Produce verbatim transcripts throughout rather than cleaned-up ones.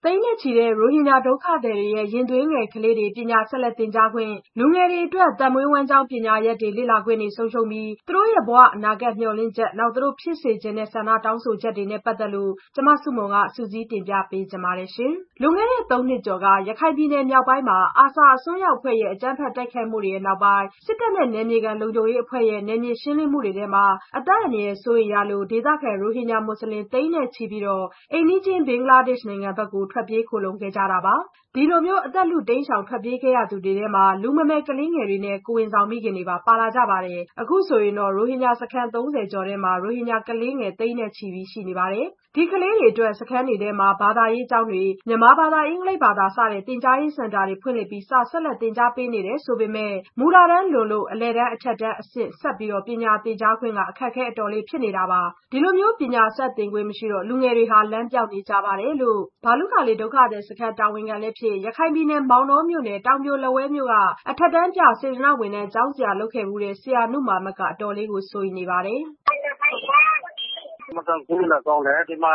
သိန်းနဲ့ချီတဲ့ရိုဟင်ဂျာဒုက္ခသည်တွေရဲ့ရင်သွေးငယ်ကလေးတွေပညာဆက်လက်သင်ကြားခွင့်၊လူငယ်တွေအတွက်သက်မွေးဝမ်းကျောင်းပညာရပ်တွေလေ့လာခွင့်တွေဆုံးရှုံးပြီးသူတို့ရဲ့ဘဝအနာဂတ်မျှော်လင့်ချက်နောက်သူတို့ဖြစ်စေချင်တဲ့ဆန္ဒတောင်းဆိုချက်တွေနဲ့ပတ်သက်လို့မဆုမွန်ကစုစည်းတင်ပြပေးထားပါတယ်။ လွန်ခဲ့တဲ့သုံးနှစ်ကျော်က ရခိုင်ပြည်နယ်မြောက်ပိုင်းမှာ အာဆာအစွန်းရောက်အဖွဲ့ရဲ့အကြမ်းဖက်တိုက်ခိုက်မှုတွေနောက်ပိုင်း စစ်တပ်နဲ့နယ်မြေခံလုံခြုံရေးအဖွဲ့ရဲ့နယ်မြေရှင်းလင်းမှုတွေထဲမှာ အသက်အန္တရာယ်စိုးရိမ်ရလို့ ဒေသခံရိုဟင်ဂျာမွတ်ဆလင်သိန်းနဲ့ချီပြီး အိမ်နီးချင်းဘင်္ဂလားဒေ့ရှ်နိုင်ငံဘက်ကို ထွက်ပြေးခိုလှုံခဲ့ကြတာပါ။ ဒီလိုအသက်လုတိမ်းရှောင်ထွက်ပြေးခဲ့ရသူတွေထဲမှာ လူမမယ်ခလေးငယ်တွေနဲ့ကိုယ်ဝန်ဆောင်မိခင်တွေပါပါလာကြပါတယ်။ အခုဆိုရင်ရိုဟင်ဂျာစခန်းသုံးဆယ်ကျော်ထဲမှာ ရိုဟင်ဂျာကလေးငယ်သိန်းနဲ့ချီရှိနေပါတယ်။ ဒီကလေးတွေအတွက် စခန်းတွေမှာ ဘာသာရေးကျောင်းတွေ၊ မြန်မာဘာသာ၊ အင်္ဂလိပ်ဘာသာ စတဲ့သင်ကြားရေးစင်တာတွေဖွင့်လှစ်ပြီး ဆက်လက်သင်ကြားပေးနေတယ်ဆိုပေမဲ့ မူလတန်းလွန်လို့ အလယ်တန်း၊ အထက်တန်းအဆင့်ဆက်လက်ပညာသင်ကြားခွင့်က အခက်အခဲအတော်လေးဖြစ်နေတာပါ။ ဒီလိုပညာဆက်သင်ခွင့်မရှိတော့ လူငယ်တွေလမ်းပျောက်နေကြပါတယ်လို့ ဘာလုခါလီဒုက္ခသည်စခန်းတာဝန်ခံလည်းဖြစ် ရခိုင်ပြည်နယ်မောင်တောမြို့နယ်တောင်ပြိုလက်ဝဲမြို့က အထက်တန်းပြစေတနာ့ဝန်ထမ်းကျောင်းဆရာလုပ်ခဲ့ဖူးတဲ့ ဆရာနုမာမက်ကအတော်လေးစိုးရိမ်နေပါတယ်။ "အင်မတန်စိုးရိမ်တာကောင်းတယ်။ ဒီမှာ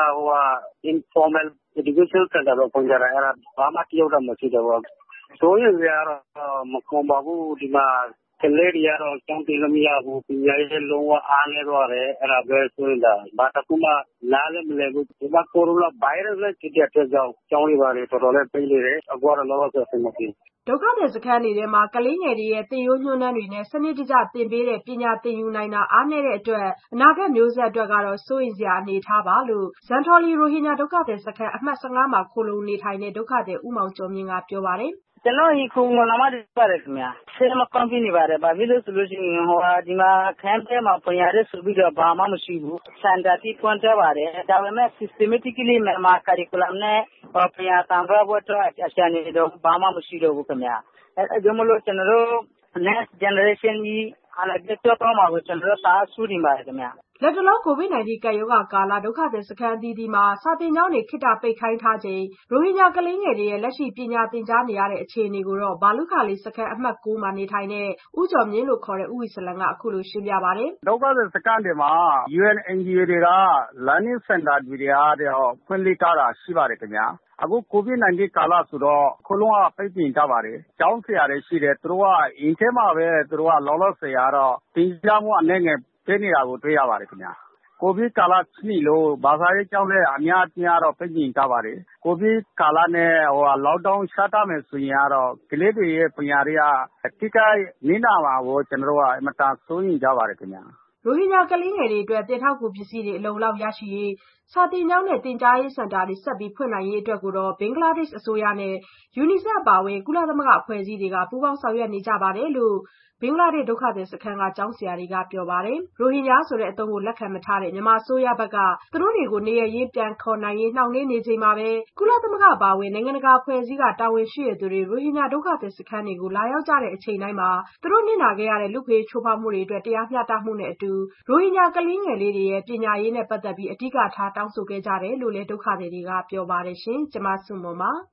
Informal Education Center တော့ဖွင့်ထားတယ်။ အဲဒါဘာမှတယောက်မှမရှိတော့ဘူး။ စိုးရိမ်စရာတော့မကောင်းပါဘူး။ ဒီမှာကလေးတွေကတော့ကျောင်းတက်လို့မရဘူး။ ပညာရေးလုံးဝအားနည်းသွားတယ်။ အဲဒါပဲစိုးရိမ်တာ။ ဘာတခုမှနားလည်းမလည်ဘူး။ ဒီမှာကိုရိုနာဗိုင်းရပ်စ်လည်းဖြစ်တဲ့အတွက်ကြောင့်ကျောင်းတွေဘာတွေတော်တော်လေးပိတ်နေတယ်။ အခုကတော့လောလောဆယ်အဆင်မပြေဘူး။ " ဒုက္ခသည်စခန်းတွေမှာ ကလေးငယ်တွေရဲ့သင်ရိုးညွှန်းတမ်းတွေနဲ့ စနစ်တကျသင်ပေးတဲ့ပညာသင်ယူနိုင်တာအားနည်းတဲ့အတွက် အနာဂတ်မျိုးဆက်အတွက်စိုးရိမ်စရာအနေအထားပါလို့ ဇမ်ထော်လီရိုဟင်ဂျာဒုက္ခသည်စခန်းအမှတ် ၁၅မှာခိုလှုံနေထိုင်တဲ့ဒုက္ခသည်ဦးမောင်ကျော်မြင့်ကပြောပါတယ်။ "ကျနော်အခုခိုလှုံနေပါတယ်ခင်ဗျ။ စိတ်မကောင်းဖြစ်နေပါတယ်။ ဘာဖြစ်လို့ဆိုလို့ရှိရင်ဒီမှာ Camp ထဲမှာဖွင့်ရတယ်ဆိုပြီးတော့ဘာမှမရှိဘူး။ Center အသစ်ဖွင့်ထားပါတယ်။ ဒါပေမဲ့ Systematically မြန်မာ Curriculum နဲ့သင်ရိုးသင်ကြားဖို့အတွက်အခြေအနေတွေဘာမှမရှိတော့ဘူးခင်ဗျ။ အဲဒါကြောင့်မို့လို့ကျနော်တို့ Next Generation ကြီးအနာဂတ်ပျက်သွားမှာကိုကျနော်တို့တအားစိုးရိမ်ပါတယ်ခင်ဗျ။ " လတ်တလော ကိုဗစ်-၁၉ ကပ်ရောဂါကာလ ဒုက္ခသည်စခန်းအသီးသီးမှာ စာသင်ကျောင်းတွေခေတ္တပိတ်ခိုင်းထားချိန် ရိုဟင်ဂျာကလေးငယ်တွေရဲ့လက်ရှိပညာသင်ကြားနေရတဲ့အခြေအနေကို ဘာလုခါလီစခန်းအမှတ် ၉မှာနေထိုင်တဲ့ ဦးကျော်မြင့် ဦးဝီစလံကအခုလိုရှင်းပြပါတယ်။ "ဒုက္ခသည်စခန်းတွေမှာ ယူအန်အိုင်ဂျီအို တွေက Learning Center တွေကတော့ဖွင့်လှစ်ထားတာရှိပါတယ်ခင်ဗျ။ အခုကိုဗစ်-၁၉ ကာလဆိုတော့အကုန်လုံးကပိတ်ပင်ထားပါတယ်။ ကျောင်းဆရာတွေရှိတယ်။ သူတို့ကအိမ်ထဲမှာပဲလောလောဆယ်ကတော့သင်ကြားမှုအနည်းငယ်ပေးနေတာကိုတွေ့ရပါတယ်ခင်ဗျ။ ကိုဗစ်ကာလဖြစ်နေလို့ဘာသာရေးကျောင်းလည်းအများအပြားတော့ပိတ်ပင်ထားပါတယ်။ ကိုဗစ်ကာလနဲ့ Lockdown ချထားမယ်ဆိုရင်ကတော့ကလေးတွေရဲ့ပညာရေးကထိခိုက်နစ်နာမှာကိုကျနော်တို့ကအင်မတန်စိုးရိမ်ကြပါတယ်ခင်ဗျ။ " ရိုဟင်ဂျာကလေးငယ်တွေအတွက် သင်ထောက်ကူပစ္စည်းတွေအလုံအလောက်ရရှိရေး စာသင်ကျောင်းနဲ့သင်ကြားရေးစင်တာတွေဆက်ဖွင့်နိုင်ရေးအတွက်ကိုဘင်္ဂလားဒေ့ရှ်အစိုးရနဲ့ UNICEF အပါအဝင် ကုလသမဂ္ဂအဖွဲ့အစည်းတွေက ပူးပေါင်းဆောင်ရွက်နေကြတယ်လို့ ဘင်္ဂလားဒေ့ရှ်ဒုက္ခသည်စခန်းကကျောင်းဆရာတွေကပြောပါတယ်။ ရိုဟင်ဂျာဆိုတဲ့အသုံးကိုလက်ခံမထားတဲ့မြန်မာအစိုးရဘက်က သူတို့တွေကိုနေရပ်ရင်းပြန်ခေါ်နိုင်ရေးနှောင့်နှေးနေချိန်မှာပဲ ကုလသမဂ္ဂအပါအဝင် နိုင်ငံတကာအဖွဲ့အစည်းကတာဝန်ရှိသူတွေ ရိုဟင်ဂျာဒုက္ခသည်စခန်းတွေကိုလာရောက်ကြတဲ့အချိန်တိုင်း သူတို့နစ်နာခဲ့ရတဲ့လူ့အခွင့်အရေးချိုးဖောက်မှုတွေအတွက် တရားမျှတမှုနဲ့အတူ ရိုဟင်ဂျာကလေးငယ်လေးတွေရဲ့ပညာရေးနဲ့ပတ်သက်ပြီး အဓိကထားတောင်းဆိုခဲ့ကြတယ်လို့လည်း ဒုက္ခသည်တွေကပြောပါတယ်။ ကျွန်မဆုမွန်ပါ